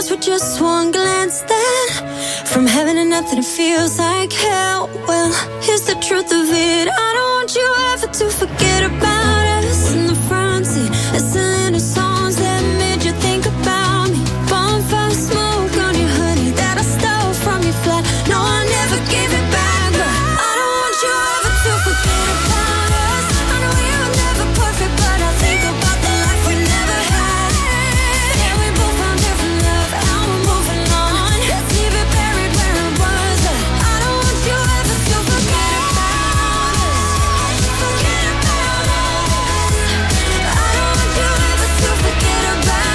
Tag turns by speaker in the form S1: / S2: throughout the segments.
S1: us with just one glance. Then from heaven to nothing, it feels like hell. Well, here's the truth of it. I don't want you ever to forget about us. In the front seat, listening to songs that made you think about me. Bonfire smoke on your hoodie that I stole from your flat. No, I never gave it back, but I don't want you ever to forget about us. I know we were never perfect, but I think about the life we never had. Yeah, we both found different love, now we're moving on. Let's leave it buried where it was. I don't want you ever to forget about us. Forget about us. I don't want you ever to forget about us.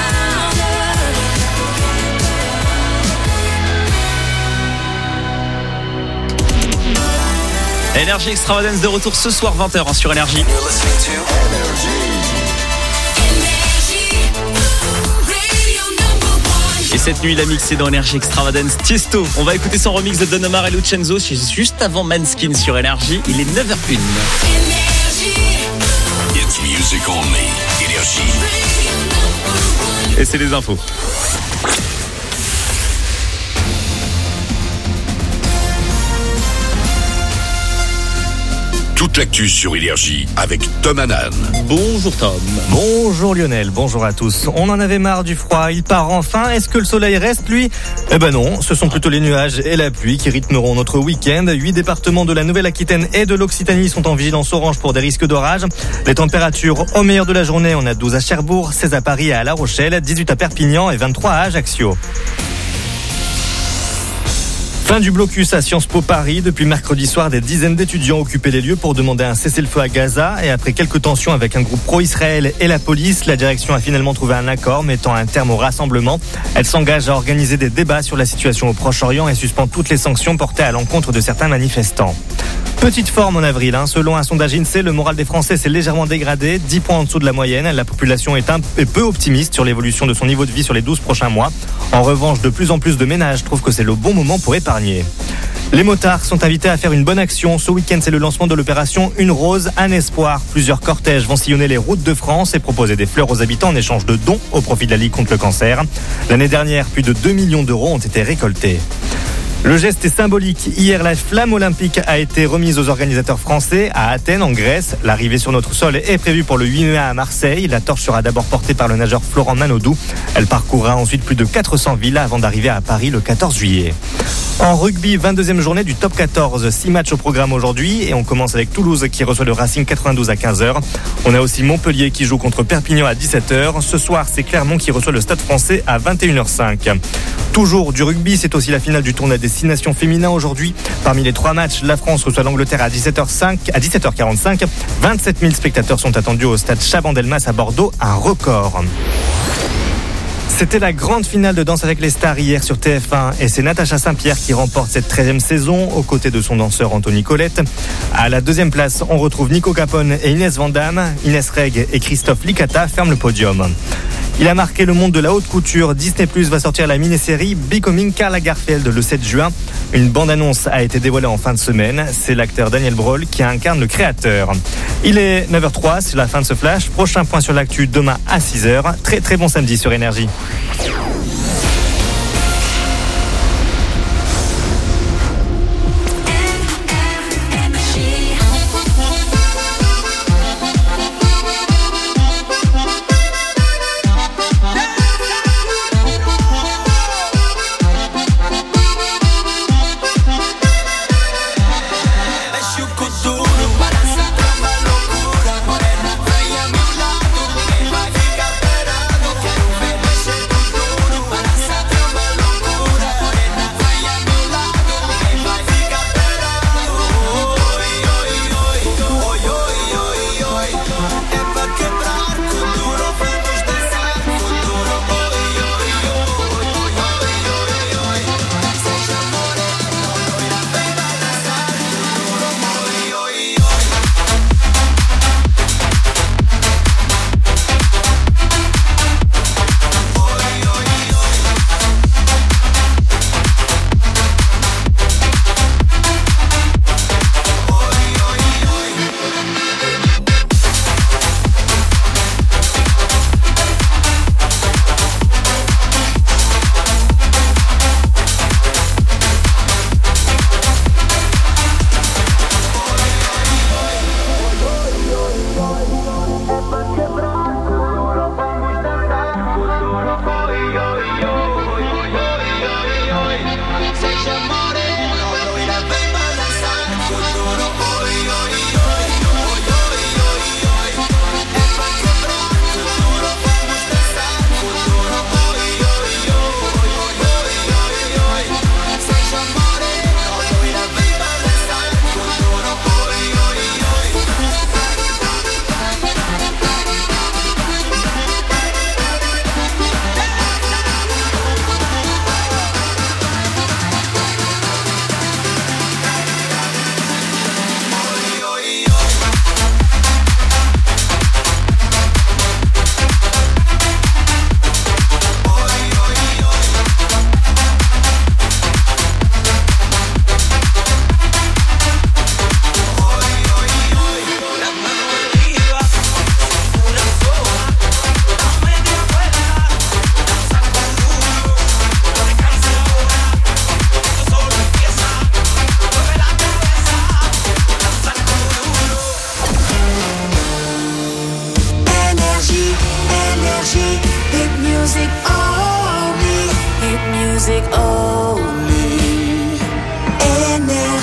S2: Énergie Extravagance de retour ce soir 20h sur Énergie. Et cette nuit, il a mixé dans Énergie Extravagance Tiesto. On va écouter son remix de Don Omar et Lucenzo juste avant Manskin sur Énergie. Il est 9h01.
S3: It's music only. Énergie.
S2: Et c'est les infos.
S3: Toute l'actu sur Énergie avec Tom Hanan.
S2: Bonjour Tom.
S4: Bonjour Lionel, bonjour à tous. On en avait marre du froid, il part enfin. Est-ce que le soleil reste, lui ? Eh ben non, ce sont plutôt les nuages et la pluie qui rythmeront notre week-end. 8 départements de la Nouvelle-Aquitaine et de l'Occitanie sont en vigilance orange pour des risques d'orage. Les températures au meilleur de la journée, on a 12 à Cherbourg, 16 à Paris et à La Rochelle, 18 à Perpignan et 23 à Ajaccio. Fin du blocus à Sciences Po Paris. Depuis mercredi soir, des dizaines d'étudiants occupaient les lieux pour demander un cessez-le-feu à Gaza. Et après quelques tensions avec un groupe pro-Israël et la police, la direction a finalement trouvé un accord mettant un terme au rassemblement. Elle s'engage à organiser des débats sur la situation au Proche-Orient et suspend toutes les sanctions portées à l'encontre de certains manifestants. Petite forme en avril. Selon un sondage INSEE, le moral des Français s'est légèrement dégradé, 10 points en dessous de la moyenne. La population est peu optimiste sur l'évolution de son niveau de vie sur les 12 prochains mois. En revanche, de plus en plus de ménages trouvent que c'est le bon moment pour épargner. Les motards sont invités à faire une bonne action. Ce week-end, c'est le lancement de l'opération Une Rose, un espoir. Plusieurs cortèges vont sillonner les routes de France et proposer des fleurs aux habitants en échange de dons au profit de la Ligue contre le cancer. L'année dernière, plus de 2 millions d'euros ont été récoltés. Le geste est symbolique. Hier, la flamme olympique a été remise aux organisateurs français à Athènes, en Grèce. L'arrivée sur notre sol est prévue pour le 8 mai à Marseille. La torche sera d'abord portée par le nageur Florent Manodou. Elle parcourra ensuite plus de 400 villas avant d'arriver à Paris le 14 juillet. En rugby, 22e journée du top 14. 6 matchs au programme aujourd'hui et on commence avec Toulouse qui reçoit le Racing 92 à 15h. On a aussi Montpellier qui joue contre Perpignan à 17h. Ce soir, c'est Clermont qui reçoit le Stade Français à 21h05. Toujours du rugby, c'est aussi la finale du tournoi Destination féminin aujourd'hui. Parmi les 3 matchs, la France reçoit l'Angleterre à 17h45. 27 000 spectateurs sont attendus au stade Chaban-Delmas à Bordeaux, un record. C'était la grande finale de Danse avec les stars hier sur TF1 et c'est Natacha Saint-Pierre qui remporte cette 13e saison aux côtés de son danseur Anthony Colette. À la 2e place, on retrouve Nico Capone et Inès Vandamme. Inès Reg et Christophe Licata ferment le podium. Il a marqué le monde de la haute couture. Disney+ va sortir la mini-série Becoming Karl Lagerfeld le 7 juin. Une bande-annonce a été dévoilée en fin de semaine. C'est l'acteur Daniel Brühl qui incarne le créateur. Il est 9h03, c'est la fin de ce flash. Prochain point sur l'actu demain à 6h. Très très bon samedi sur Énergie.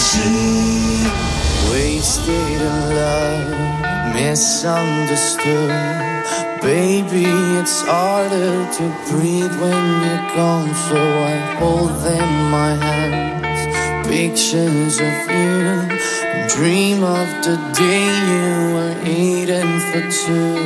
S5: Wasted in love, misunderstood. Baby, it's harder to breathe when you're gone, so I hold in my hands pictures of you and dream of the day you were eating for two.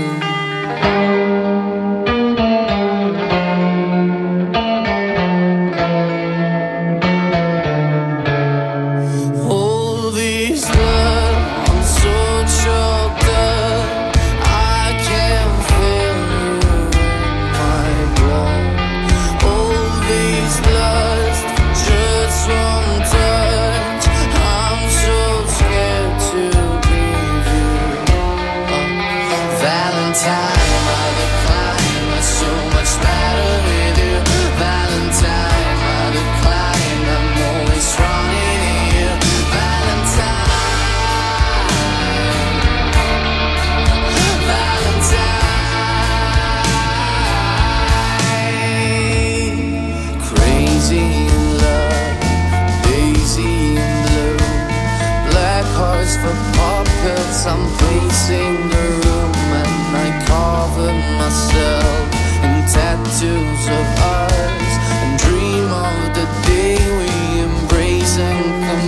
S5: I'm pacing the room and I cover myself in tattoos of ours and dream of the day we embrace and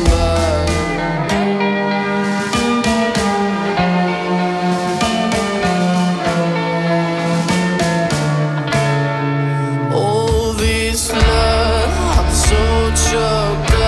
S5: combine. All this love, I'm so choked up.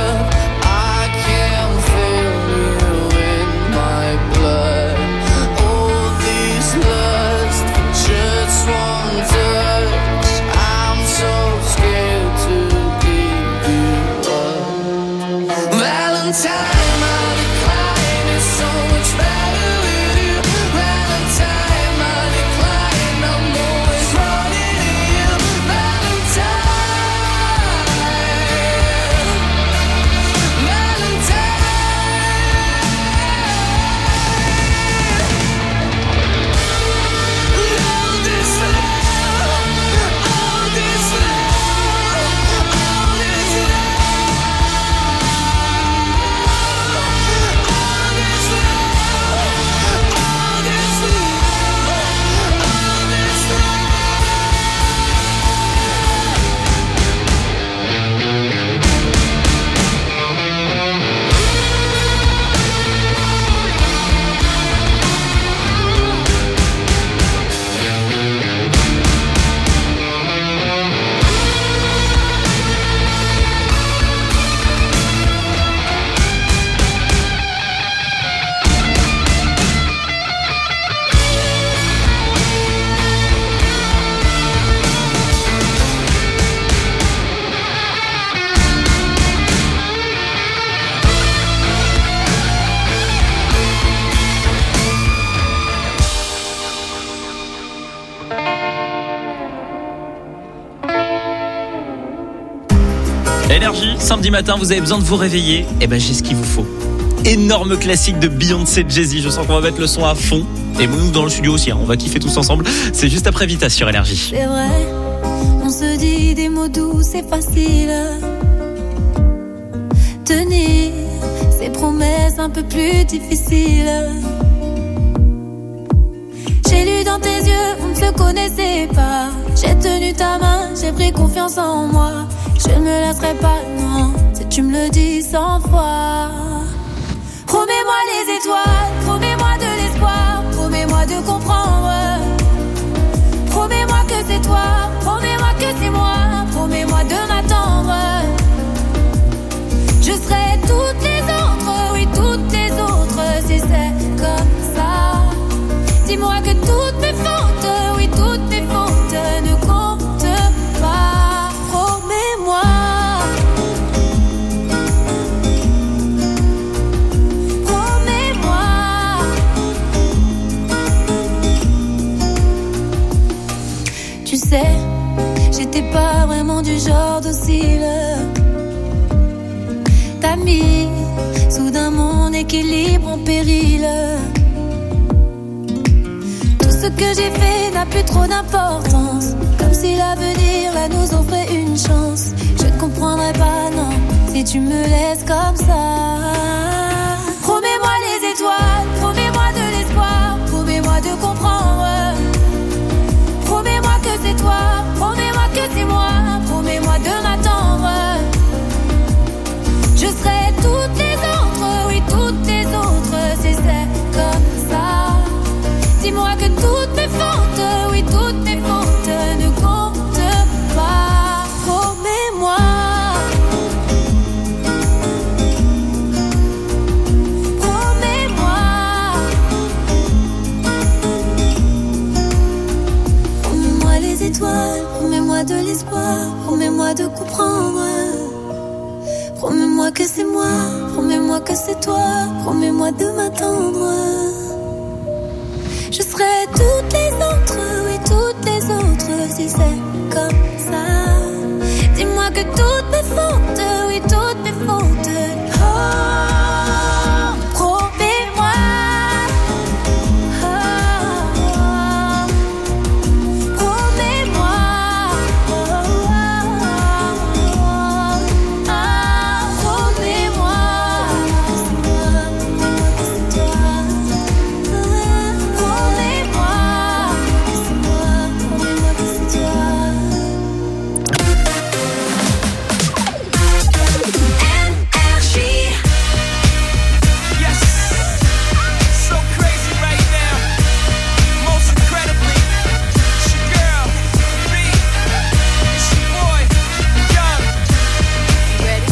S2: Énergie, samedi matin, vous avez besoin de vous réveiller. Eh ben, j'ai ce qu'il vous faut. Énorme classique de Beyoncé et Jay-Z. Je sens qu'on va mettre le son à fond. Et nous, dans le studio aussi, hein. On va kiffer tous ensemble. C'est juste après Vita sur Énergie.
S1: C'est vrai, on se dit des mots doux, c'est facile. Tenir ces promesses un peu plus difficiles. J'ai lu dans tes yeux, on ne se connaissait pas. J'ai tenu ta main, j'ai pris confiance en moi. Je ne me lasserai pas, non, si tu me le dis 100 fois. Promets-moi les étoiles, promets-moi de l'espoir, promets-moi de comprendre. Promets-moi que c'est toi, promets-moi que c'est moi, promets-moi de m'attendre. Je serai toutes les autres, oui toutes les autres, si c'est comme ça. Dis-moi que toutes mes fautes, oui toutes mes fautes ne comptent pas. Promets-moi. Promets-moi. Tu sais, j'étais pas vraiment du genre docile. T'as mis soudain mon équilibre en péril. ce que j'ai fait n'a plus trop d'importance. Comme si l'avenir là nous offrait une chance. Je ne comprendrai pas, non, si tu me laisses comme ça. Promets-moi les étoiles, promets-moi de l'espoir, promets-moi de comprendre. Promets-moi que c'est toi, promets-moi que c'est moi, promets-moi de m'attendre. Je serai toutes les autres, oui toutes les autres, si c'est comme ça. Dis-moi que toutes mes fautes, oui toutes mes fautes ne comptent pas. Promets-moi. Promets-moi. Promets-moi les étoiles, promets-moi de l'espoir, promets-moi de comprendre. Promets-moi que c'est moi, promets-moi que c'est toi, promets-moi de m'attendre. Je serai toutes les autres, oui toutes les autres, si c'est comme ça. Dis-moi que toutes mes fautes, oui toutes mes fautes. Oh, promets-moi. Oh, promets-moi. Oh, promets-moi. C'est moi, c'est toi. Promets-moi, c'est moi, promets-moi que c'est toi.
S6: Yes, so crazy right now. Most incredibly, it's your girl, B. It's your boy, Young. Ready?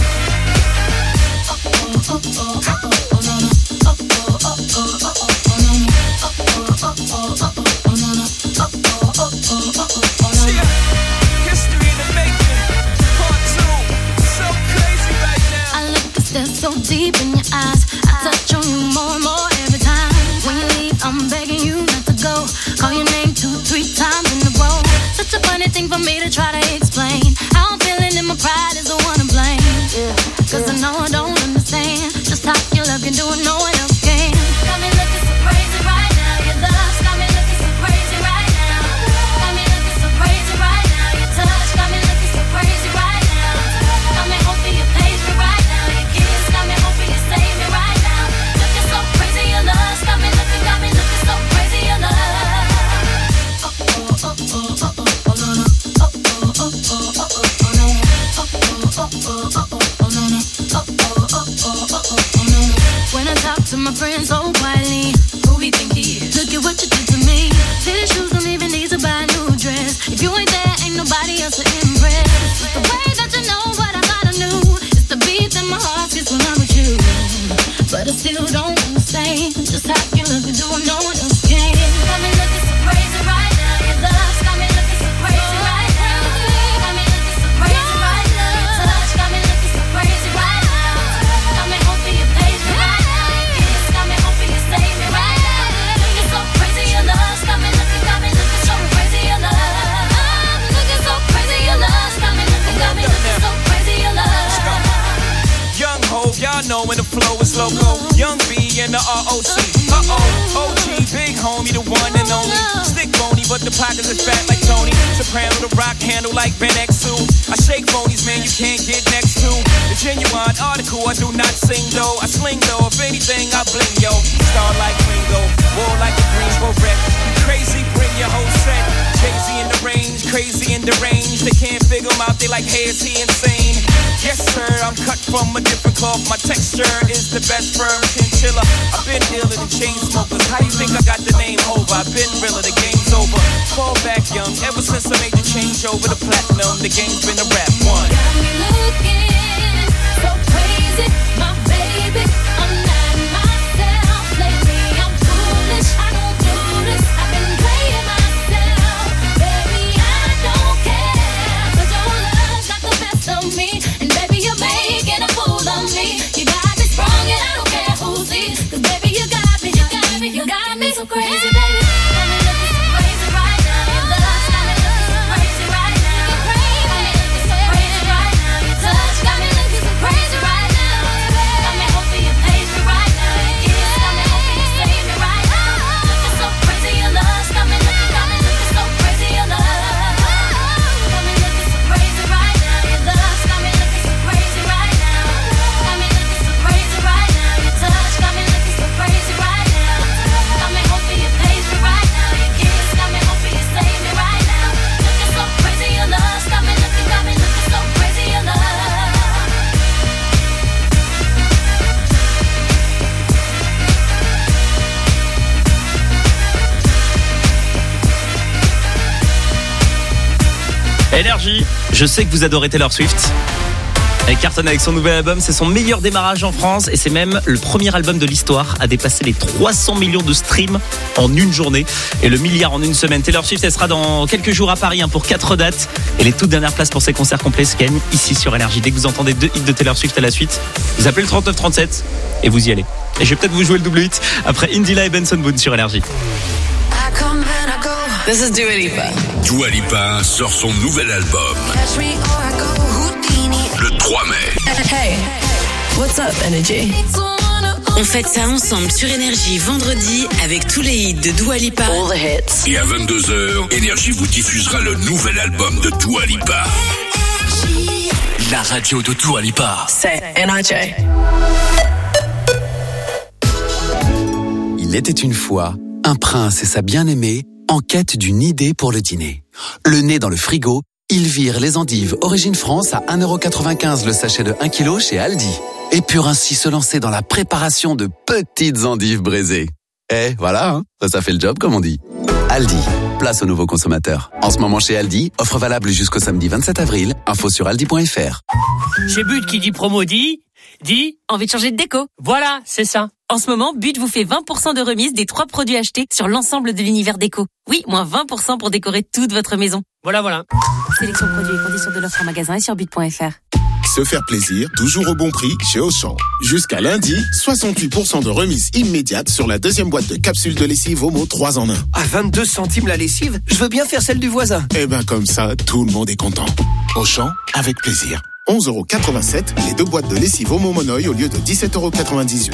S6: Yeah, history in the making. Part 2, so crazy right now.
S1: I look and stare so deep in your eyes. I touch on you more and more every time. When you leave, I'm begging you not to go. Call your name 2-3 times in a row. Such a funny thing for me to try to explain. How I'm feeling and my pride is the one to blame. Cause I know I don't understand just how your love can do it, no one else can. Got me looking so crazy right now. Your love's got me looking so crazy right now. Got me looking so crazy right now. Your touch got me looking so crazy right now. Got me hoping you page me right now. Your kiss got me hoping you save me right now. Looking so crazy, your love's got me looking so crazy, your love. When I talk to my friends so quietly, who we think he is? Look at what you did to me. Fitted shoes don't even need to buy a new dress. If you ain't there, ain't nobody else to impress. It's the way that you know what I thought I knew. It's the beat that my heart gets when I'm with you. But I still don't understand just how you look and do what no one else can. Got me looking so crazy right now. Your love's got me looking so crazy right now. Got me looking so crazy right now. Your touch got me looking so crazy right now. Got me hoping you page me right now. Your kiss got me hoping you save me right now. Looking so crazy, your love's got me looking so crazy, your love. Looking so crazy, your love's got me looking so crazy, your love.
S6: Young Hov, y'all know when the flow is loco. Young B and the ROC. OG, big homie, the one and only. Stick bony, but the pockets are fat like Tony. Soprano, the rock handle like Ben X2. I shake phonies, man, you can't get next to. The genuine article, I do not sing though. I sling though, if anything, I bling yo. Star like Ringo, war like a Greensboro wreck. Crazy, bring your whole set. Jay-Z in the range, crazy in the range. They can't figure him out, they like, hey, is he insane? Yes, sir, I'm cut from a different cloth. My texture is the best firm chinchilla. I've been dealing in chain smokers. How you think I got the name over? I've been realer, the game's over. Fall back young, ever since I made the change over to platinum, the game's been a rap one.
S1: Got me looking so crazy, my baby. I'm not myself lately. I'm foolish. I don't do this. I've been playing myself, baby. I don't care, 'cause your love's got the best of me, and baby you're making a fool of me. You got me sprung, and I don't care who sees, 'cause baby you got me so crazy, baby. Got me looking so crazy right now. Your love's got me looking so crazy right now. Got me looking so crazy right now. Your touch
S2: Énergie, je sais que vous adorez Taylor Swift. Elle cartonne avec son nouvel album, c'est son meilleur démarrage en France et c'est même le premier album de l'histoire à dépasser les 300 millions de streams en une journée et le milliard en une semaine. Taylor Swift, elle sera dans quelques jours à Paris pour 4 dates et les toutes dernières places pour ses concerts complets se gagnent ici sur Énergie. Dès que vous entendez 2 hits de Taylor Swift à la suite, vous appelez le 3937 et vous y allez. Et je vais peut-être vous jouer le double hit après Indila et Benson Boone sur Énergie.
S7: This is Dua Lipa.
S3: Dua Lipa sort son nouvel album le 3 mai.
S7: Hey, what's up, Energy?
S8: On fête ça ensemble sur Énergie vendredi avec tous les hits de Dua Lipa.
S7: All the hits.
S3: Et à 22h, Énergie vous diffusera le nouvel album de Dua Lipa. La radio de Dua Lipa.
S7: C'est NRJ.
S9: Il était une fois un prince et sa bien-aimée en quête d'une idée pour le dîner. Le nez dans le frigo, ils virent les endives Origine France à 1,95€ le sachet de 1 kg chez Aldi. Et purent ainsi se lancer dans la préparation de petites endives braisées. Et voilà, hein, ça fait le job comme on dit. Aldi, place aux nouveaux consommateurs. En ce moment chez Aldi, offre valable jusqu'au samedi 27 avril. Info sur aldi.fr.
S10: Chez But qui dit promo dit
S11: envie de changer de déco.
S10: Voilà, c'est ça.
S11: En ce moment, But vous fait 20% de remise des 3 produits achetés sur l'ensemble de l'univers déco. Oui, moins 20% pour décorer toute votre maison.
S10: Voilà.
S11: Sélection produits et conditions de l'offre en magasin et sur but.fr.
S12: Se faire plaisir, toujours au bon prix chez Auchan. Jusqu'à lundi, 68% de remise immédiate sur la deuxième boîte de capsules de lessive Omo 3 en 1.
S13: À 22 centimes la lessive, je veux bien faire celle du voisin.
S12: Eh ben comme ça, tout le monde est content. Auchan, avec plaisir. 11,87€ les 2 boîtes de lessive Omo Monoï au lieu de 17,98€.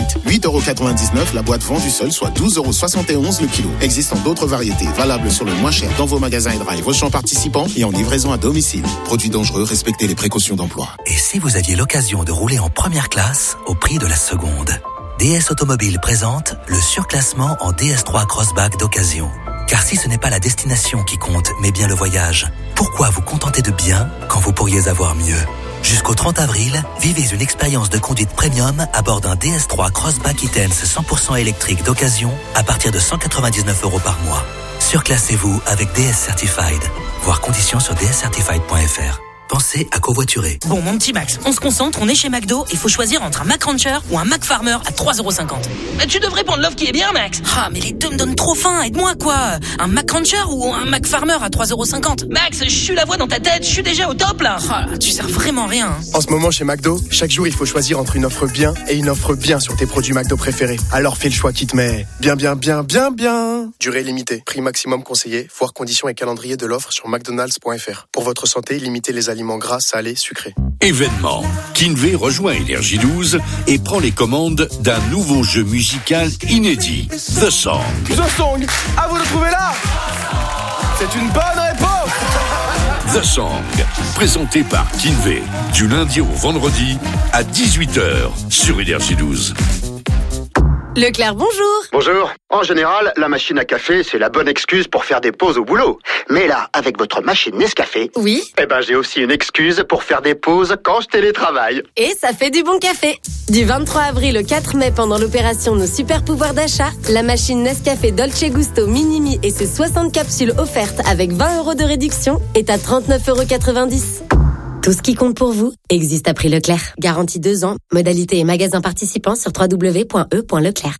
S12: 8,99€ la boîte vendue seule, soit 12,71€ le kilo. Existant d'autres variétés, valables sur le moins cher dans vos magasins et drive Auchan participants et en livraison à domicile. Produits dangereux, respectez les précautions d'emploi.
S14: Et si vous aviez l'occasion de rouler en première classe au prix de la seconde? DS Automobile présente le surclassement en DS3 Crossback d'occasion. Car si ce n'est pas la destination qui compte, mais bien le voyage, pourquoi vous contenter de bien quand vous pourriez avoir mieux? Jusqu'au 30 avril, vivez une expérience de conduite premium à bord d'un DS3 Crossback E-Tense 100% électrique d'occasion à partir de 199€ par mois. Surclassez-vous avec DS Certified. Voir conditions sur dscertified.fr. Pensez à covoiturer.
S10: Bon, mon petit Max, on se concentre, on est chez McDo, il faut choisir entre un McCruncher ou un McFarmer à 3,50€. Mais tu devrais prendre l'offre qui est bien, Max. Ah, mais les deux me donnent trop faim, aide-moi, quoi. Un McCruncher ou un McFarmer à 3,50€. Max, je suis la voix dans ta tête, je suis déjà au top, là. Ah, tu sers vraiment rien. Hein.
S15: En ce moment, chez McDo, chaque jour, il faut choisir entre une offre bien et une offre bien sur tes produits McDo préférés. Alors fais le choix qui te met bien. Durée limitée, prix maximum conseillé, voir conditions et calendrier de l'offre sur mcdonalds.fr. Pour votre santé, limitez les aliments gras, salés, sucrés.
S3: Événement. Kinvey rejoint Énergie 12 et prend les commandes d'un nouveau jeu musical inédit. The Song.
S16: The Song. À vous de trouver là. C'est une bonne réponse.
S3: The Song. Présenté par Kinvey. Du lundi au vendredi à 18h sur Énergie 12.
S17: Leclerc, bonjour.
S18: Bonjour. En général, la machine à café, c'est la bonne excuse pour faire des pauses au boulot. Mais là, avec votre machine Nescafé...
S17: Oui.
S18: Eh ben, j'ai aussi une excuse pour faire des pauses quand je télétravaille.
S17: Et ça fait du bon café. Du 23 avril au 4 mai, pendant l'opération Nos Super Pouvoirs d'achat, la machine Nescafé Dolce Gusto Minimi et ses 60 capsules offertes avec 20€ de réduction est à 39,90€. Tout ce qui compte pour vous existe à prix Leclerc. Garantie 2 ans. Modalité et magasins participants sur www.e.leclerc.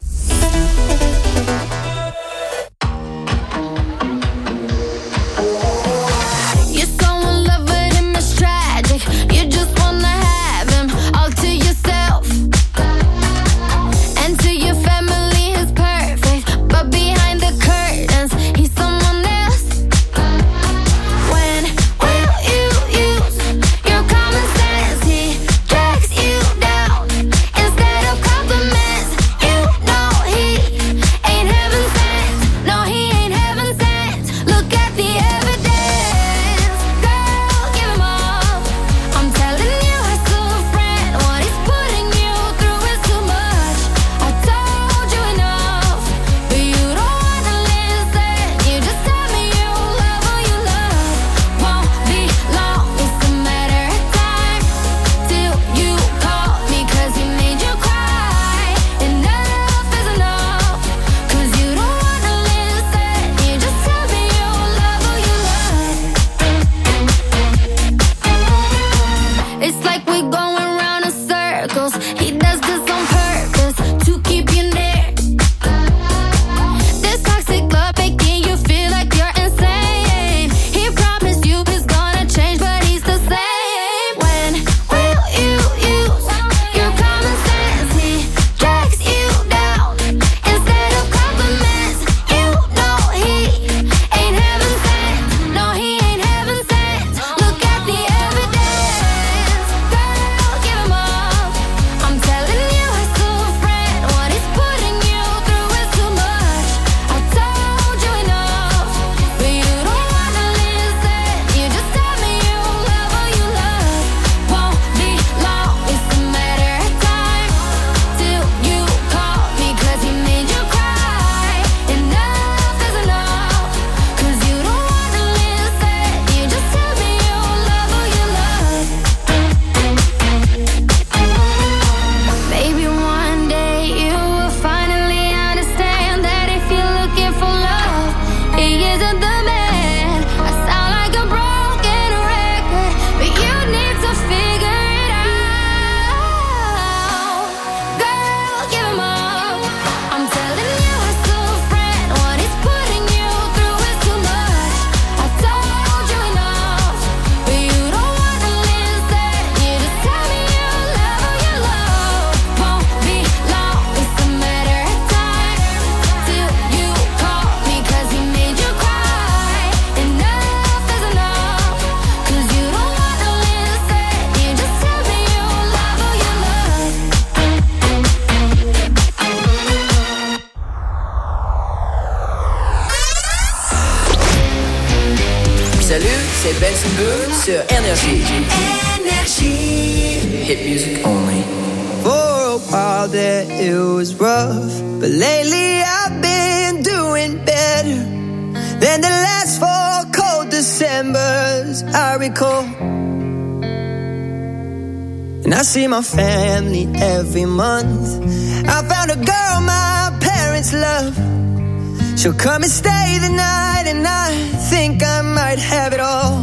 S19: Passing Good sur Énergie. Hit music only.
S20: For a while there it was rough, but lately I've been doing better than the last 4 cold Decembers I recall. And I see my family every month. I found a girl my parents love. She'll come and stay the night, and I think I might have it all.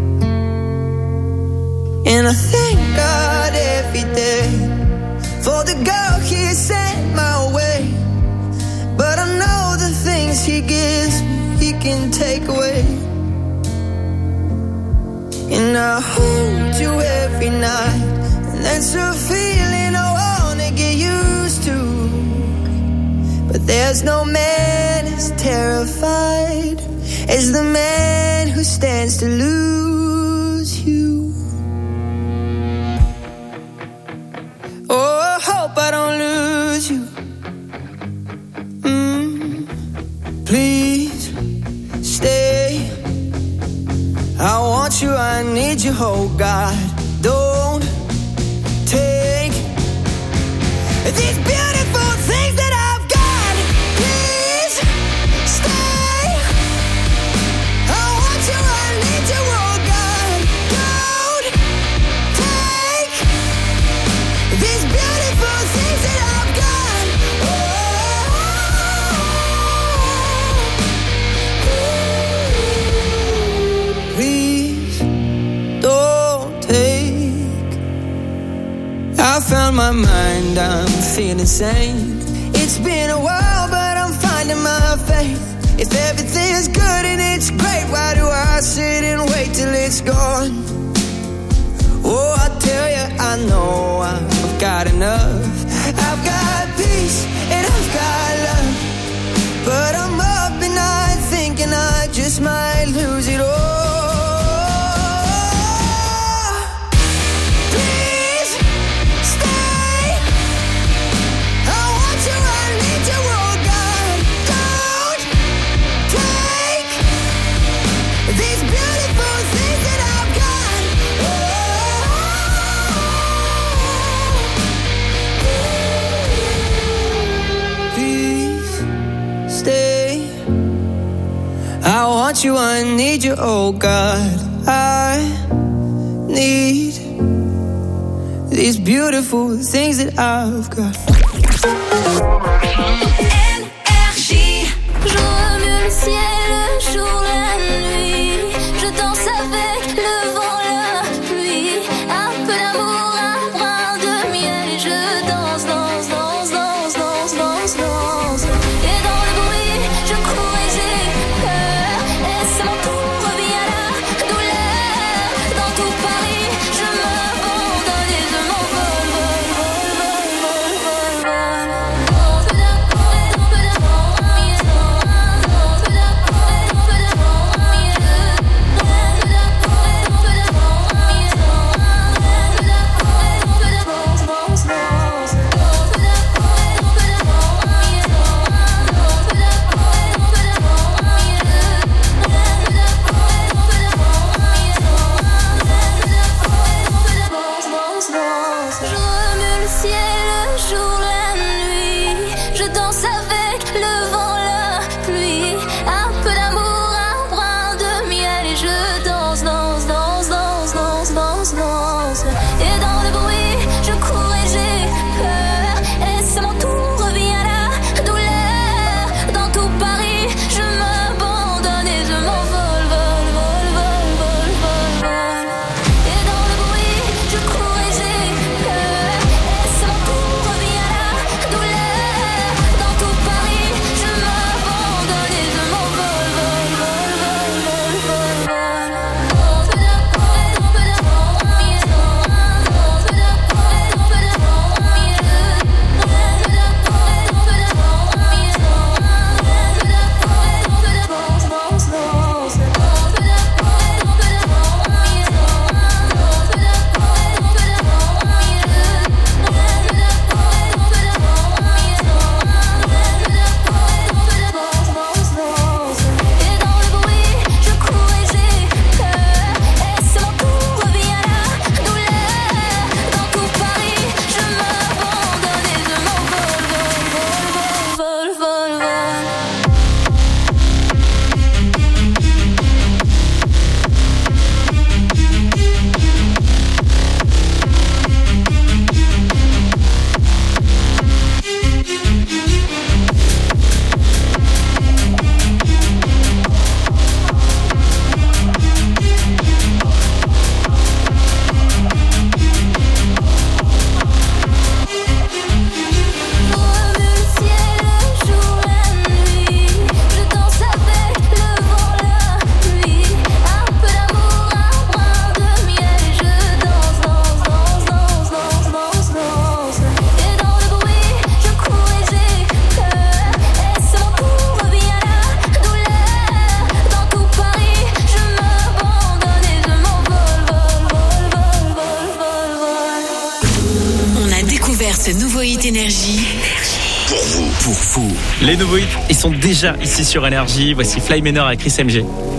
S20: And I thank God every day for the girl He sent my way. But I know the things He gives me, He can take away. And I hold you every night, and that's a feeling I wanna get used to. But there's no man as terrified as the man who stands to lose you. Oh, I hope I don't lose you. Please stay. I want you, I need you, oh God. Don't take these beautiful things that I've got. Please stay. I want you, I need you, oh God. Don't take these beautiful things that I've got. Please don't take. I found my mind, I'm feeling sane. It's been a while, but I'm finding my faith. If everything's good and it's great, why do I sit and wait till it's gone? Oh, I tell you, I know I've got enough. I've got peace and I've got love. But I'm up and I'm thinking I just might lose it all. Please stay. I want you, I need you, oh God. Don't take these beautiful things that I've got. Please stay. I want you, I need you, oh God. I need these beautiful things that I've got.
S1: Énergie. Je remue le ciel, le jour, la nuit. Je danse avec le vent, la pluie. Un peu d'amour, un brin de miel. Et je danse, danse, danse, danse, danse, danse, danse. Et dans le bruit, je cours et j'ai peur. Et c'est mon tour, revient la douleur. Dans tout Paris, je m'abandonne et je m'envole, vol, vol, vol, vol, vol, vol.
S3: pour vous.
S9: Pour vous.
S2: Les nouveaux hits, ils sont déjà ici sur Énergie. Voici Fly Manor avec Chris MG.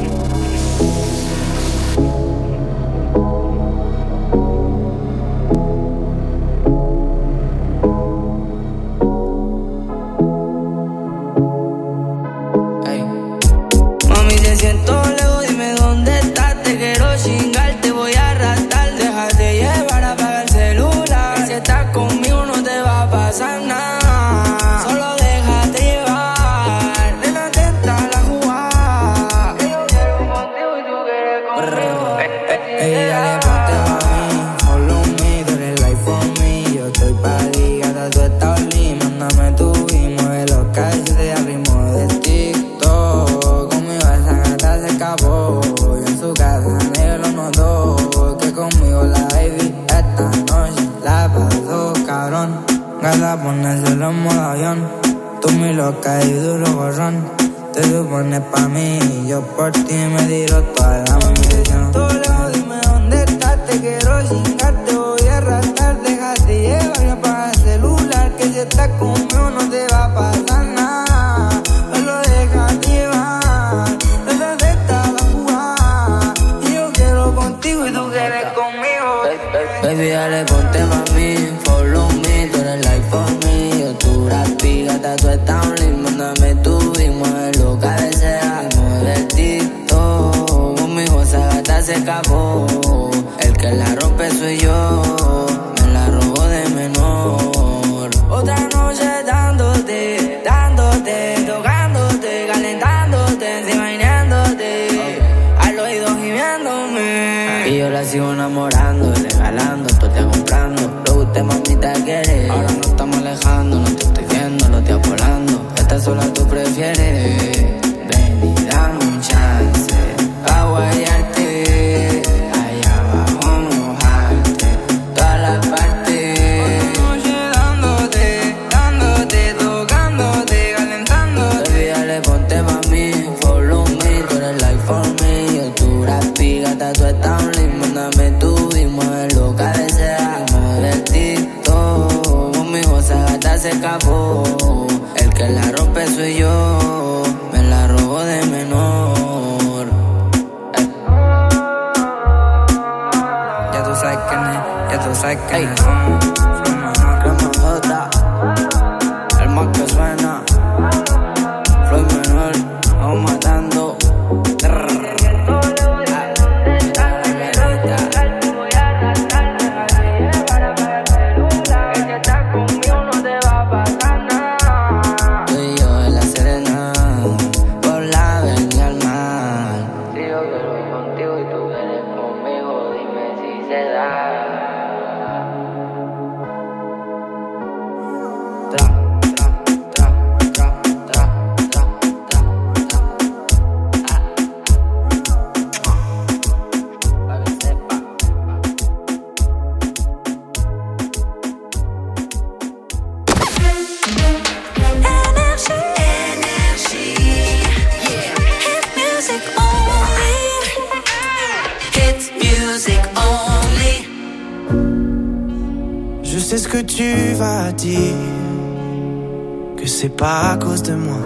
S5: Que c'est pas à cause de moi,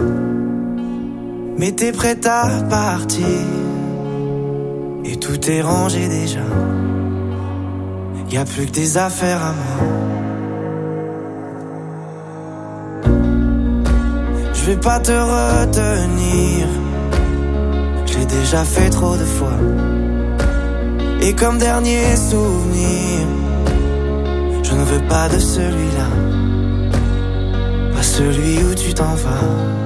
S5: mais t'es prête à partir et tout est rangé déjà. Y a plus que des affaires à moi. Je vais pas te retenir, je l'ai déjà fait trop de fois. Et comme dernier souvenir, je ne veux pas de celui-là, pas celui où tu t'en vas.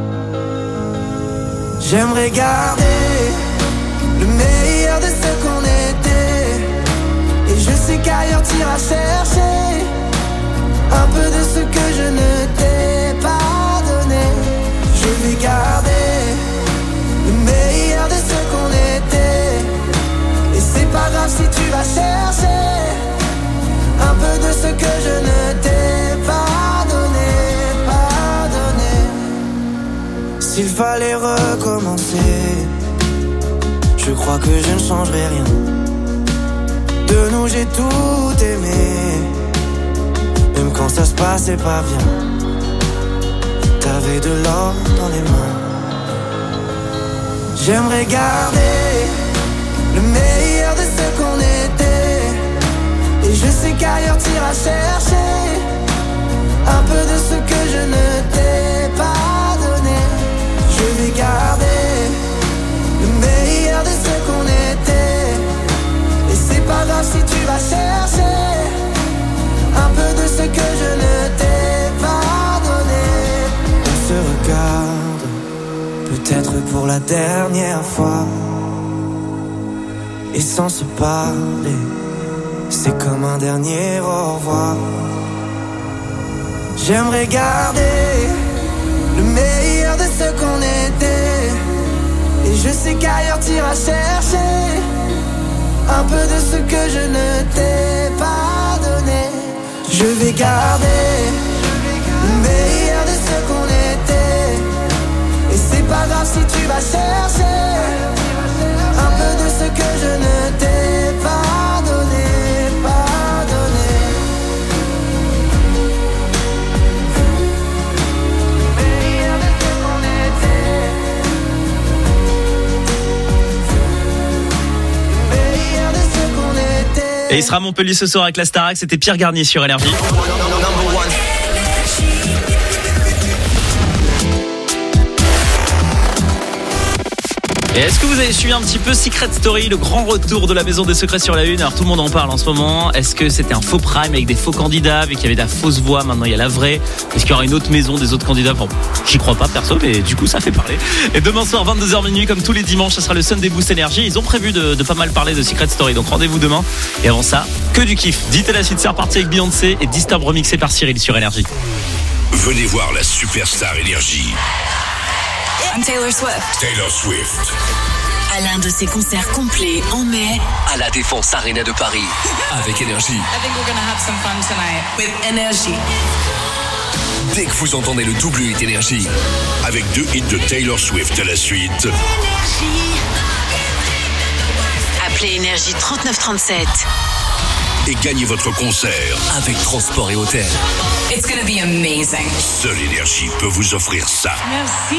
S5: J'aimerais garder le meilleur de ce qu'on était, et je sais qu'ailleurs t'iras chercher un peu de ce que je ne t'ai pas donné. Je vais garder le meilleur de ce qu'on était, et c'est pas grave si tu vas chercher un peu de ce que je ne t'ai pas donné, pas donné. S'il fallait recommencer, je crois que je ne changerai rien. De nous j'ai tout aimé, même quand ça se passait pas bien.
S20: dans les mains. J'aimerais garder le meilleur de ce qu'on était. Et je sais qu'ailleurs t'iras chercher un peu de ce que je ne t'ai pas donné. Je vais garder le meilleur de ce qu'on était. Et c'est pas grave si tu vas chercher un peu de ce que je ne t'ai pas donné. On se regarde, peut-être pour la dernière fois. Et sans se parler, c'est comme un dernier au revoir. J'aimerais garder le meilleur de ce qu'on était. Et je sais qu'ailleurs t'iras chercher un peu de ce que je ne t'ai pas donné. Je vais garder le meilleur de ce qu'on était. Et c'est pas grave si tu vas chercher un peu de ce que je ne t'ai pas donné, pas donné. Meilleur de ce qu'on était. Meilleur de ce qu'on était.
S2: Et il sera à Montpellier ce soir avec la Starac. C'était Pierre Garnier sur Énergie. Et est-ce que vous avez suivi un petit peu Secret Story, le grand retour de la Maison des Secrets sur la Une? Alors tout le monde en parle en ce moment. Est-ce que c'était un faux prime avec des faux candidats, vu qu'il y avait de la fausse voix, maintenant il y a la vraie? Est-ce qu'il y aura une autre maison des autres candidats? Bon, j'y crois pas perso, mais du coup ça fait parler. Et demain soir 22h minuit, comme tous les dimanches, ça sera le Sunday Boost Énergie. Ils ont prévu de pas mal parler de Secret Story, donc rendez-vous demain. Et avant ça, que du kiff. Dites à la suite, c'est reparti avec Beyoncé et Disturb remixé par Cyril sur Énergie.
S3: Venez voir la superstar Énergie.
S8: I'm Taylor Swift.
S3: Taylor Swift.
S8: À l'un de ses concerts complets en mai
S21: à la Défense Arena de Paris avec Énergie.
S8: I think we're gonna have some fun tonight with Énergie.
S21: Dès que vous entendez le double hit Énergie,
S3: avec 2 hits de Taylor Swift à la suite.
S8: Énergie. Appelez Énergie 3937
S3: et gagnez votre concert
S21: avec transport et hôtel.
S8: It's gonna be amazing.
S3: Seule Énergie peut vous offrir ça.
S8: Merci.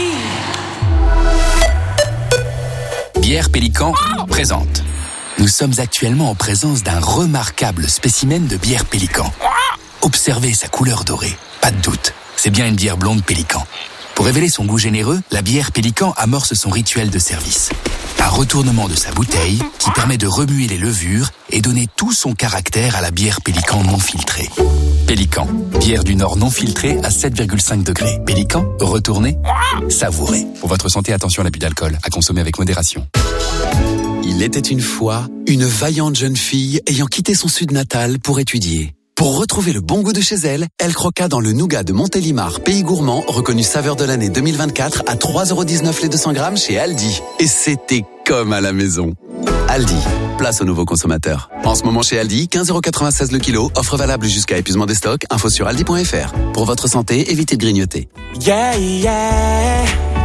S9: Bière Pélican présente. Nous sommes actuellement en présence d'un remarquable spécimen de bière Pélican. Observez sa couleur dorée. Pas de doute, c'est bien une bière blonde Pélican. Pour révéler son goût généreux, la bière Pélican amorce son rituel de service. Un retournement de sa bouteille qui permet de remuer les levures et donner tout son caractère à la bière Pélican non filtrée. Pélican, bière du Nord non filtrée à 7,5 degrés. Pélican, retournez, savourez. Pour votre santé, attention à l'abus d'alcool, à consommer avec modération. Il était une fois une vaillante jeune fille ayant quitté son sud natal pour étudier. Pour retrouver le bon goût de chez elle, elle croqua dans le nougat de Montélimar, pays gourmand, reconnu saveur de l'année 2024 à 3,19€ les 200 grammes chez Aldi. Et c'était comme à la maison. Aldi, place aux nouveaux consommateurs. En ce moment chez Aldi, 15,96€ le kilo, offre valable jusqu'à épuisement des stocks, info sur aldi.fr. Pour votre santé, évitez de grignoter.
S20: Yeah, yeah,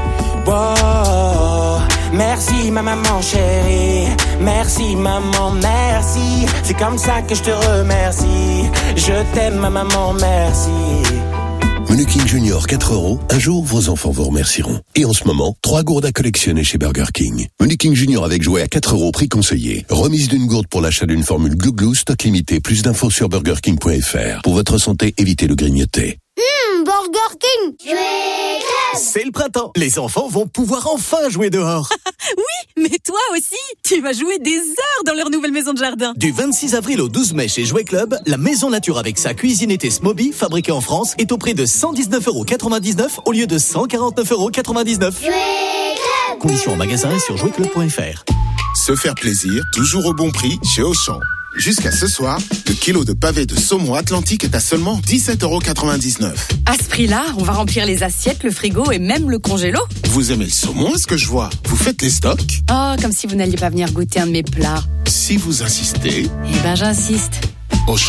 S20: wow. Merci ma maman chérie, merci maman, merci. C'est comme ça que je te remercie. Je t'aime ma maman, merci.
S22: Menu King Junior 4€, un jour vos enfants vous remercieront. Et en ce moment, 3 gourdes à collectionner chez Burger King. Menu King Junior avec jouet à 4€, prix conseillé. Remise d'une gourde pour l'achat d'une formule Glouglou, stock limité. Plus d'infos sur burgerking.fr. Pour votre santé, évitez le grignoter.
S23: Burger King.
S24: C'est le printemps. Les enfants vont pouvoir enfin jouer dehors.
S11: Oui, mais toi aussi, tu vas jouer des heures dans leur nouvelle maison de jardin.
S24: Du 26 avril au 12 mai chez Jouet Club, la maison nature avec sa cuisinette Smoby, fabriquée en France, est au prix de 119,99€ au lieu de 149,99€. Conditions en magasin et sur jouetclub.fr.
S12: Se faire plaisir, toujours au bon prix chez Auchan. Jusqu'à ce soir, le kilo de pavés de saumon Atlantique est à seulement 17,99€.
S11: À ce prix-là, on va remplir les assiettes, le frigo et même le congélo.
S12: Vous aimez le saumon, est-ce que je vois? Vous faites les stocks?
S11: Oh, comme si vous n'alliez pas venir goûter un de mes plats.
S12: Si vous insistez...
S11: Eh ben, j'insiste.
S12: Auchan,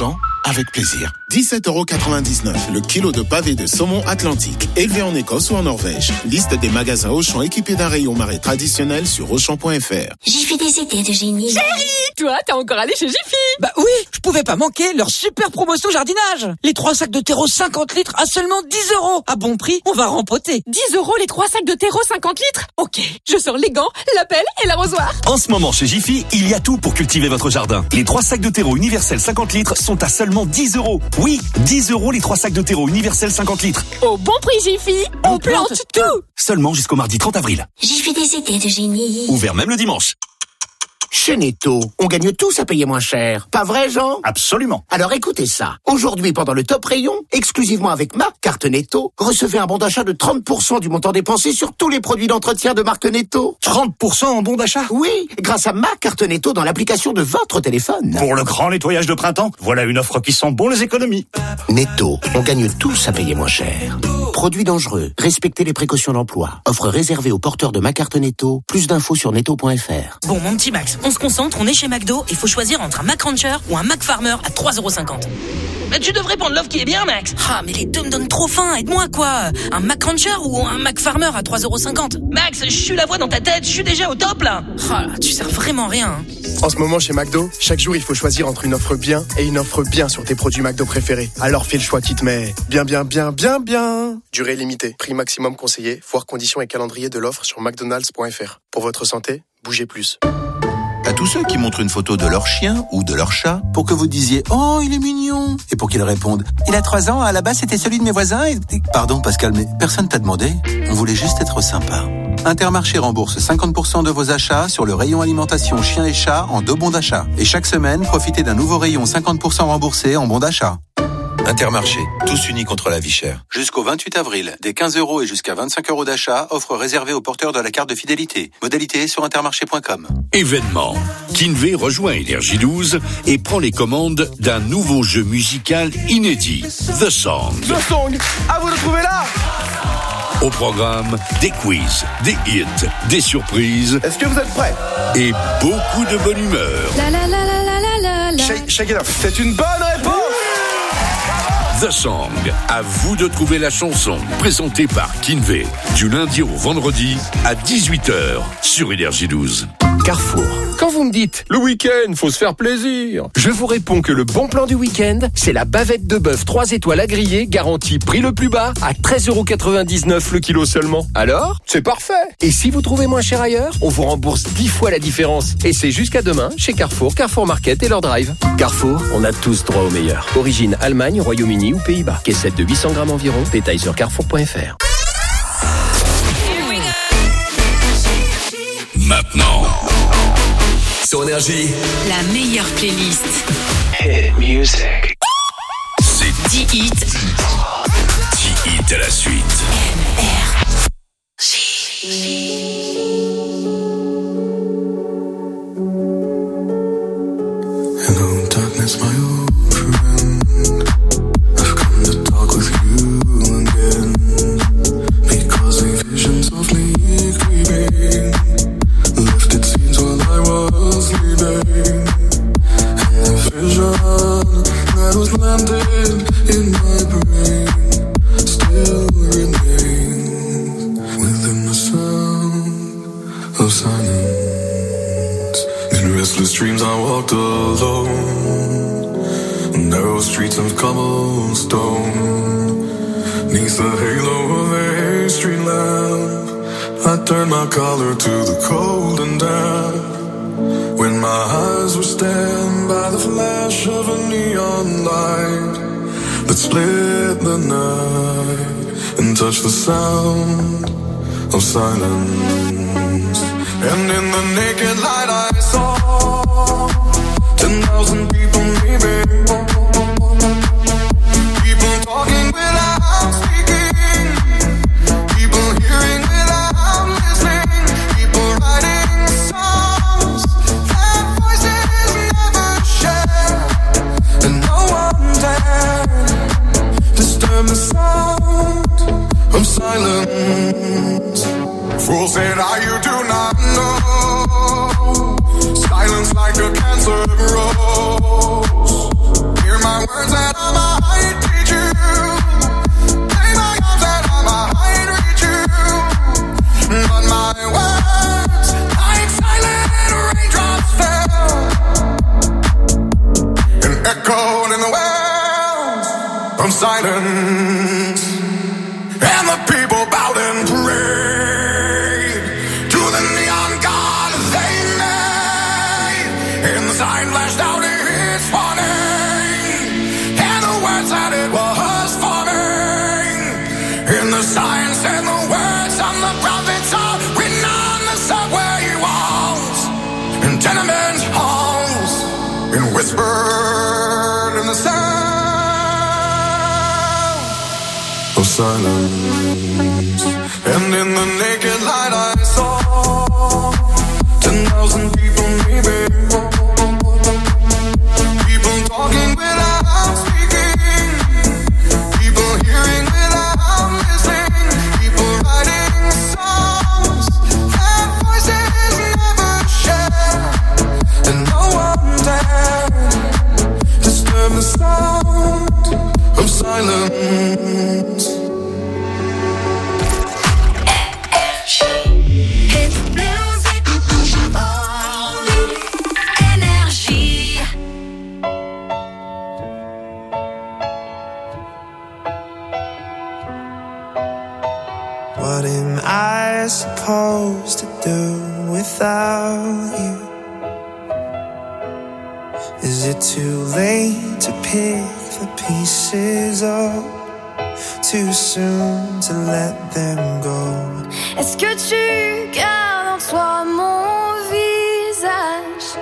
S12: avec plaisir. 17,99 € le kilo de pavé de saumon atlantique, élevé en Écosse ou en Norvège. Liste des magasins Auchan équipés d'un rayon marais traditionnel sur Auchan.fr.
S1: J'ai des idées de génie.
S10: Chérie, toi, t'es encore allé chez Jiffy? Bah oui, je pouvais pas manquer leur super promotion jardinage. Les 3 sacs de terreau 50 litres à seulement 10 €. À bon prix, on va rempoter. 10 € les 3 sacs de terreau 50 litres? Ok, je sors les gants, la pelle et l'arrosoir.
S21: En ce moment, chez Jiffy, il y a tout pour cultiver votre jardin. Les 3 sacs de terreau universel 50 litres sont à seulement 10 €. Oui, 10 € les 3 sacs de terreau universel 50 litres.
S10: Au bon prix Jiffy, on plante tout.
S21: Seulement jusqu'au mardi 30 avril.
S1: J'ai des idées de génie.
S21: Ouvert même le dimanche.
S4: Chez Netto, on gagne tous à payer moins cher. Pas vrai, Jean?
S6: Absolument.
S4: Alors écoutez ça. Aujourd'hui, pendant le top rayon, exclusivement avec ma carte Netto, recevez un bon d'achat de 30% du montant dépensé sur tous les produits d'entretien de marque Netto.
S6: 30% en bon d'achat?
S4: Oui, grâce à ma carte Netto dans l'application de votre téléphone.
S6: Pour le grand nettoyage de printemps, voilà une offre qui sent bon les économies.
S4: Netto, on gagne tous à payer moins cher. Produits dangereux, respectez les précautions d'emploi. Offre réservée aux porteurs de ma carte Netto. Plus d'infos sur netto.fr.
S10: Bon, mon petit Max, on se concentre, on est chez McDo et faut choisir entre un McCruncher ou un McFarmer à 3,50 €. Mais tu devrais prendre l'offre qui est bien, Max. Ah, mais les deux me donnent trop faim, aide-moi quoi. Un McCruncher ou un McFarmer à 3,50 €. Max, je suis la voix dans ta tête, je suis déjà au top là. Ah, tu sers vraiment rien. Hein.
S15: En ce moment chez McDo, chaque jour il faut choisir entre une offre bien et une offre bien sur tes produits McDo préférés. Alors fais le choix qui te met bien. Durée limitée, prix maximum conseillé, voir conditions et calendrier de l'offre sur mcdonalds.fr. Pour votre santé, bougez plus.
S7: À tous ceux qui montrent une photo de leur chien ou de leur chat pour que vous disiez « Oh, il est mignon !» et pour qu'ils répondent « Il a 3 ans, à la base c'était celui de mes voisins et... » Pardon Pascal, mais personne t'a demandé. On voulait juste être sympa. Intermarché rembourse 50% de vos achats sur le rayon alimentation chien et chat en 2 bons d'achat. Et chaque semaine, profitez d'un nouveau rayon 50% remboursé en bons d'achat. Intermarché, tous unis contre la vie chère. Jusqu'au 28 avril, des 15 € et jusqu'à 25 € d'achat, offre réservée aux porteurs de la carte de fidélité. Modalité sur intermarché.com.
S3: Événement. Kinvey rejoint Énergie 12 et prend les commandes d'un nouveau jeu musical inédit, The Song.
S16: The Song, à vous de trouver là.
S3: Au programme, des quiz, des hits, des surprises.
S16: Est-ce que vous êtes prêts?
S3: Et beaucoup de bonne humeur.
S16: Shake it up. C'est une bonne réponse.
S3: The Song, à vous de trouver la chanson, présentée par Kinvey, du lundi au vendredi à 18h sur Énergie 12.
S13: Carrefour. Quand vous me dites, le week-end, faut se faire plaisir, je vous réponds que le bon plan du week-end, c'est la bavette de bœuf 3 étoiles à griller, garantie prix le plus bas, à 13,99 € le kilo seulement. Alors, c'est parfait. Et si vous trouvez moins cher ailleurs, on vous rembourse 10 fois la différence. Et c'est jusqu'à demain, chez Carrefour, Carrefour Market et leur drive. Carrefour, on a tous droit au meilleur. Origine Allemagne, Royaume-Uni ou Pays-Bas. Caissette de 800 grammes environ, détail sur carrefour.fr.
S21: Maintenant, sur Énergie,
S8: la meilleure playlist.
S21: Hit music. C'est
S8: 10 hits.
S21: 10 hits à la suite.
S5: Hello, darkness, my old friend. I've come to talk with you again. Because a vision softly creeping left its scenes while I was sleeping. And the vision that was landed in my brain still remains within the sound of silence. In restless dreams I walked alone, narrow streets of cobblestone. Neath the halo of a street lamp, I turned my collar to the cold and damp. When my eyes were stabbed by the flash of a neon light that split the night and touched the sound of silence. And in the naked light I saw 10,000 people leaving, people talking without speaking, people hearing without listening, people writing songs that voices never share, and no one dared disturb the sound of silence. Fool said, you do not know. Silence like a cancer grows. Hear my
S14: words that I might teach you. Play my arms that I might reach you. But my words, like silent raindrops fell and echoed in the wells of silence. And the people bowed and prayed to the neon god they made. And the sign flashed out its warning, and the words that it was forming. And the sign said the words on the prophets are written on the subway walls and tenement halls, and whispered in the sound of silence. And in the naked light I saw 10,000 people, maybe. People talking without speaking, people hearing without listening, people writing songs that voices never share, and no one dared disturb the sound of silence.
S5: What am I supposed to do without you? Is it too late to pick the pieces up? Too soon to let them go?
S1: Est-ce que tu gardes en toi mon visage?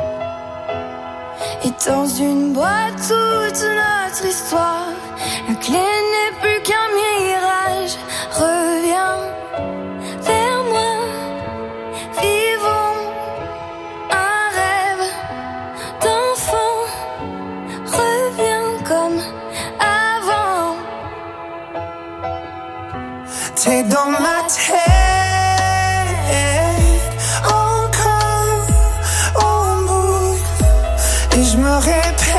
S1: Et dans une boîte toute notre histoire, la clé n'est plus qu'un mirage. Reviens vers moi, vivons un rêve d'enfant. Reviens comme avant.
S5: T'es dans ma tête, encore en boucle, et je me répète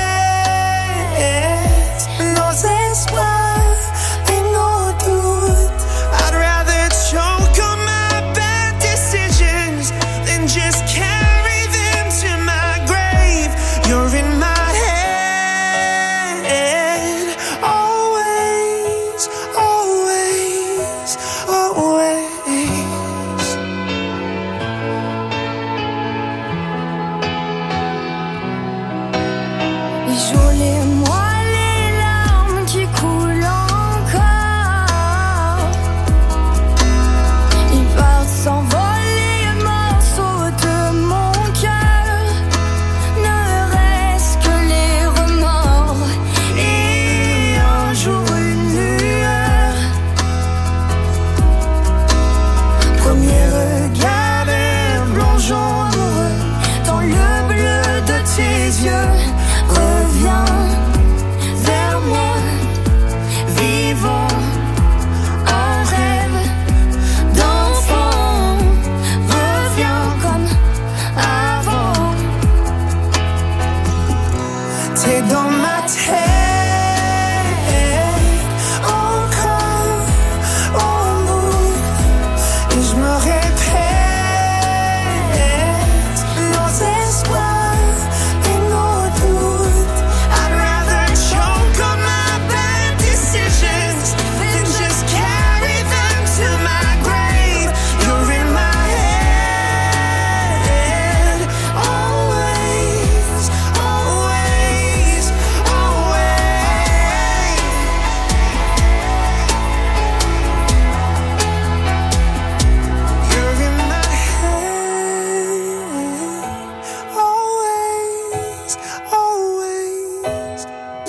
S5: nos espoirs et nos doutes. I'd rather choke on my bad decisions than just carry them to my grave. You're in my head, always, always, always.
S1: Les jours, les mois, les larmes qui coulent encore, ils partent s'envoler, morceaux de mon cœur. Ne reste que les remords et un jour une lueur. Premier regard plongeant amoureux dans le bleu de tes yeux. Reviens vers moi, vivons un rêve d'enfant. Reviens comme avant.
S5: T'es dans ma tête, encore en boucle, et je me répète nos espoirs et nos doutes. I'd rather choke on my bad decisions than just carry them to my grave. You're in my head, always, always, always. You're in my head, always, always.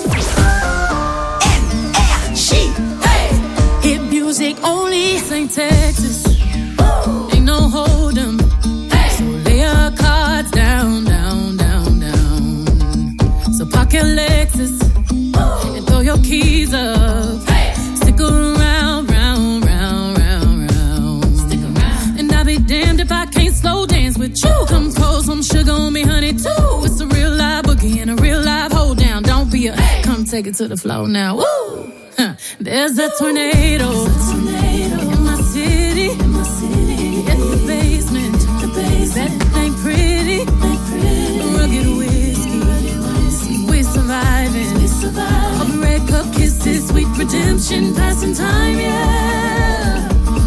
S17: Hit music only, St. Texas. Ain't no hold 'em. So lay your cards down, down, down, down. So park your Lexus and throw your keys up. Stick around, round, round, round, round. Stick around. And I'll be damned if I can't slow dance with you. Come pour some sugar on me, honey, too. It's a real live boogie and a real live hold down. Don't be a take it to the floor now. Woo! There's a tornado in my city. In the basement. That ain't pretty. Rugged whiskey. We're surviving. All the red cup kisses, sweet redemption, passing time, yeah.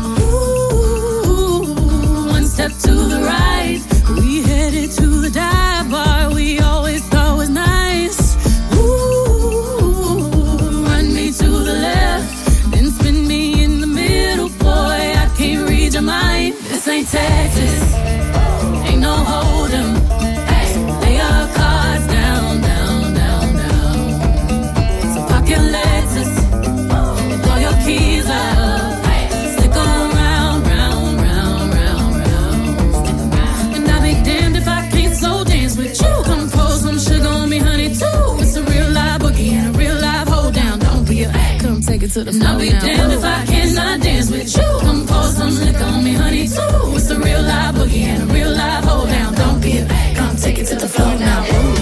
S17: Ooh, one step to the right. We headed to the dive bar we always thought was nice. Ooh, run me to the left, then spin me in the middle. Boy, I can't read your mind. This ain't Texas, ain't no hold'em. Lay our cards down, down, down, down. So pocket Lexus, throw your keys up. Stick around, round, round, round, round. And I'll be damned if I can't slow dance with you. Come pour some sugar on me, honey, too. It's a real live boogie and a real live hold down. Don't be a come take it to the floor. I'll be damned if I cannot dance with you. Come pour some liquor on me, honey, too. It's a real live boogie and a real live hold down. Don't be a come take it to the floor now.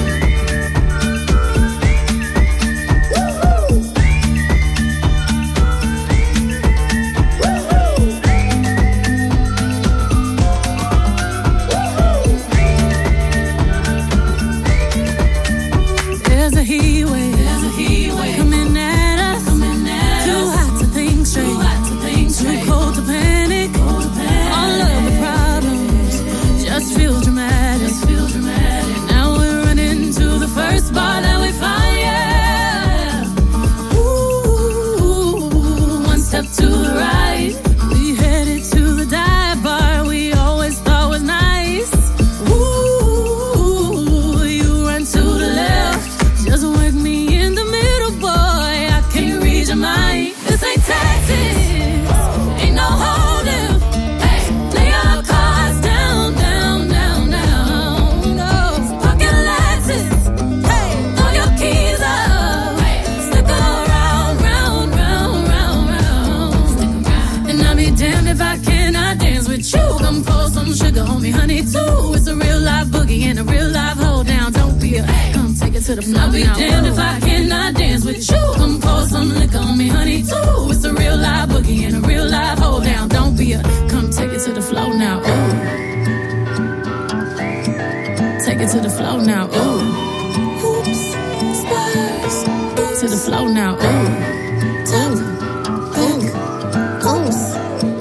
S17: There's a heat wave coming at us. Too hot to think straight, too cold to panic. All of the problems just feel dramatic. Now we're running to the first bar that we find, yeah. Ooh, one step to the right. We headed to the dive bar we always thought was nice. Ooh, you run to the left, just work me in the middle, boy. I can't read your mind. This ain't Texas, ain't no hold'em. Lay our cards down, down, down, down. No, pocket Lexus, throw your keys up. Stick around, round, round, round, round. And I'll be damned if I cannot dance with you. Come pour some sugar on me, honey, too. It's a real live boogie and a real live hold down. Don't be a come take it to the floor. I'll be damned if I cannot dance with you. Come pour some liquor on me, honey, too. It's a real live boogie and a real live hold down. Don't be a come take it to the floor now. Ooh. Take it to the floor now. Ooh. Hoops, spurs, to the floor now. Ooh. Top, back, oops.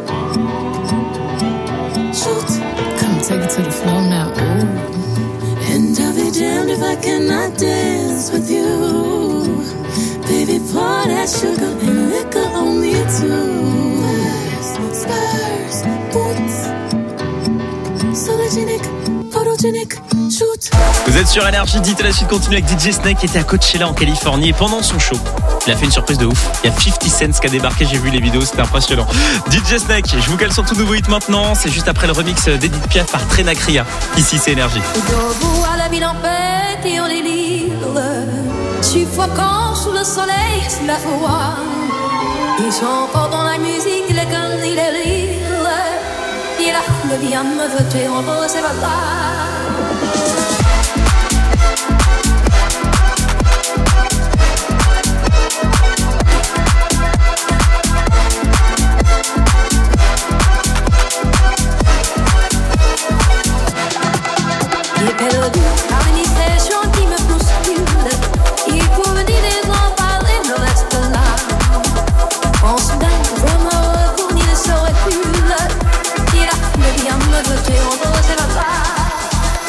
S17: Shoot, come take it to the floor now. Ooh. And I'll be damned if I cannot dance with you. Baby, pour that sugar and liquor on me too. Spurs, boots, sologenic, photogenic, shoot.
S2: Vous êtes sur Énergie, dites à la suite, continue avec DJ Snake qui était à Coachella en Californie et pendant son show, il a fait une surprise de ouf. Il y a 50 Cent qui a débarqué, j'ai vu les vidéos, c'était impressionnant. DJ Snake, je vous cale son tout nouveau hit maintenant, c'est juste après le remix d'Edith Piaf par Trena Cria. Ici c'est Énergie.
S1: Debout à la ville en fête et on les livre, suffoquant sous le soleil, sous la foi. Ils chantent dans la musique, les guns et les rires. Et la foule vient me voter en beau, c'est pas grave. Perdu par une station qui me bouscule. Il faut me dire les en parler, me reste là. En soudain, je me retourne, il se recule. Et la foule vient me voter en beau, c'est pas grave.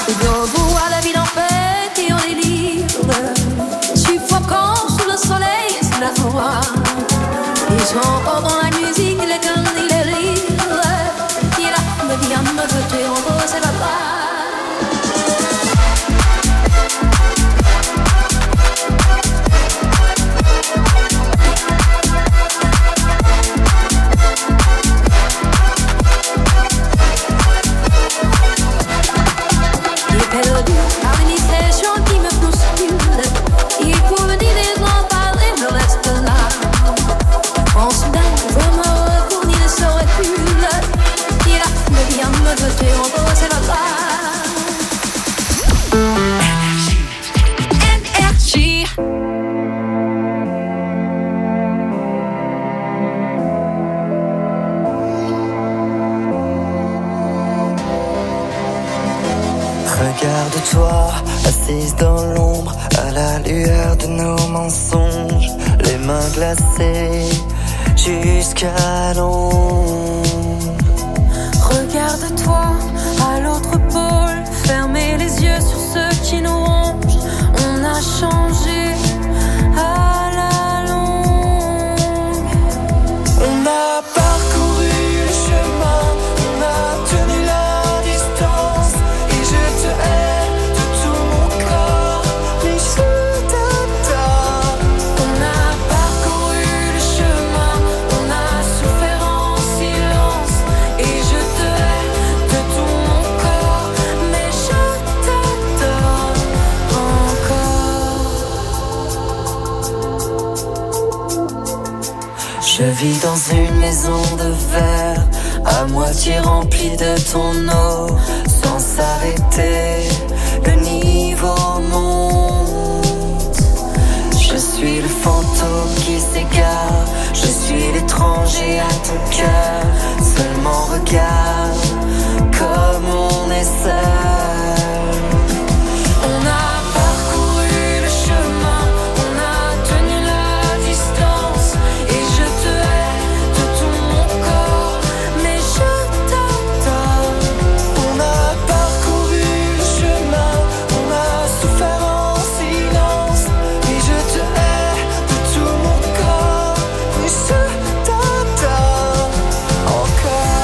S5: Regarde-toi, assise dans l'ombre, à la lueur de nos mensonges, les mains glacées jusqu'à l'ombre.
S17: Regarde-toi, à l'autre pôle, fermez les yeux sur ceux qui nous rongent. On a changé à la longue.
S5: On a parcouru le chemin, on a tenu la distance, et je te hais de tout mon corps, mais je t'attends.
S17: On a parcouru le chemin, on a souffert en silence, et je te hais de tout mon corps, mais je t'attends encore.
S5: Je vis dans une maison de verre, à moitié remplie de ton eau, sans s'arrêter, le niveau monte. Je suis le fantôme qui s'égare, je suis l'étranger à ton cœur. Seulement regarde comme on est seul. On a parcouru le chemin, on a tenu la distance, et je te hais de tout mon corps, mais je t'attends. On a parcouru le chemin, on a souffert en silence, et je te hais de tout mon corps, mais je t'attends encore.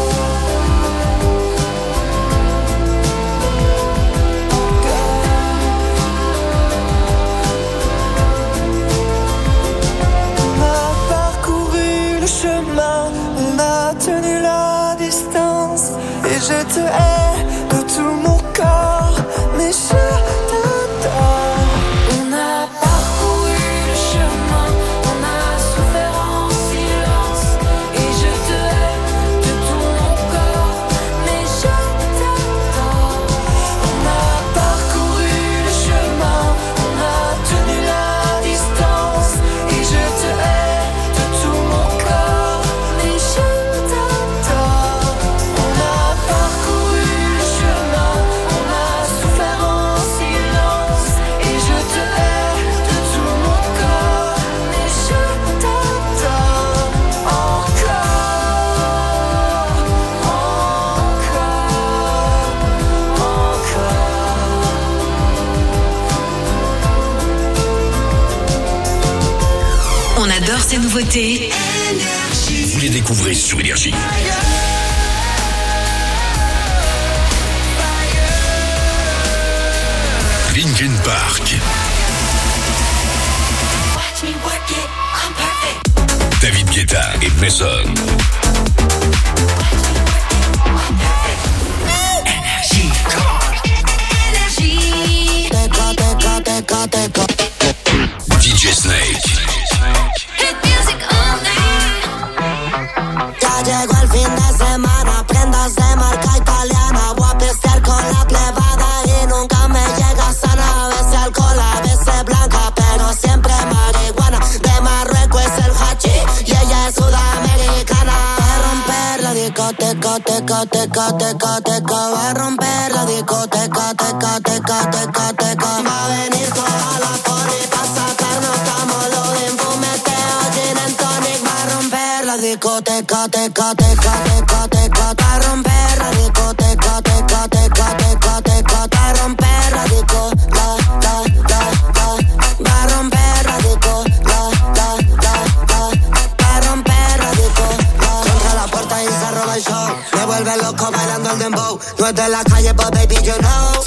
S5: On a parcouru le chemin, on a tenu la distance, et je te hais de tout mon corps, mais je t'attends. On a parcouru le chemin, on a souffert en silence, et je te hais de tout mon corps, mais je t'attends. On a parcouru le chemin, on a tenu la distance, et je te hais de tout mon corps, mais je t'attends. On a parcouru le chemin, on a souffert en silence, et je te hais de tout mon corps, mais je t'attends encore,
S8: On adore ces nouveautés.
S3: Vous les découvrez sur Énergie. Linkin Park. David Guetta et Mason. DJ Snake.
S9: Ya llegó el fin de semana, prendas de marca italiana. Voy a pistear con la plebada y nunca me llega sana. A veces alcohol, a veces blanca, pero siempre marihuana. De Marruecos es el hachís y ella es sudamericana. Va a romper la discoteca, teca, teca, teca, teca. Va a romper la discoteca, teca, teca, teca, teca. Va a venir toda la poli pa' sacarnos camolo de fumeteo, gin and tonic. Va a romper la discoteca, teca, teca, teca, teca. Va a romper la discoteca, teca, teca, teca, teca. Va a romper la disco, la. Va a romper la disco, la. Va a romper la disco, la. Contra la puerta y se roba el show. Me vuelve loco bailando el dembow. No es de la calle, but baby, you know.